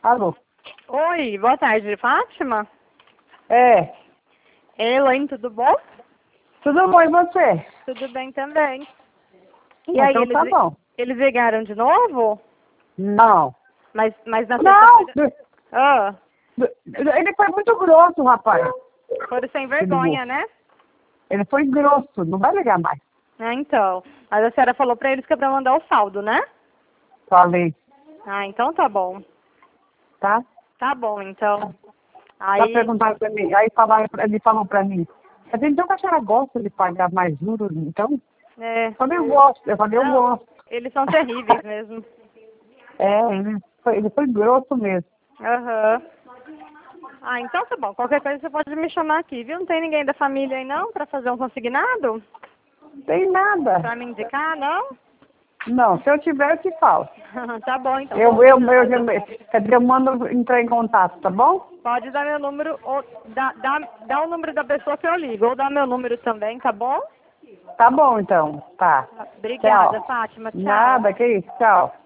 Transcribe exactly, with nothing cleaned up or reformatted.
Alô? Oi, boa tarde, Fátima? É. É, Elaine, tudo bom? Tudo bom, e você? Tudo bem também. E Ah, aí, então eles, tá bom. eles ligaram de novo? Não. Mas, mas na Não! sexta-feira... Ah, Ele foi muito grosso, rapaz. foram sem Ele ligou. vergonha, né? Ele foi grosso, não vai ligar mais. Ah, então. Mas a senhora falou pra eles que é pra mandar o saldo, né? Falei, Ah, então tá bom. tá? Tá bom, então. Já Aí... perguntaram pra mim, aí falaram, pra- ele falou pra mim, mas então que a senhora gosta de pagar mais juros, então? É... Eu falei, eu gosto, eu falei, eu Não, gosto. eles são terríveis mesmo. É, ele foi, ele foi grosso mesmo. Aham. Ah, então tá bom. Qualquer coisa você pode me chamar aqui, viu? Não tem ninguém da família aí não pra fazer um consignado? Não tem nada. Pra me indicar, não? Não, se eu tiver, eu te falo. Tá bom, então. Eu, eu, eu, Combinado. eu, quer dizer, eu mando entrar em contato, tá bom? Pode dar meu número, ou dá, dá, dá o número da pessoa que eu ligo, ou dá meu número também, tá bom? Tá bom, então. Tá. Obrigada, Tchau. Fátima. Tchau. Nada, que isso. Tchau.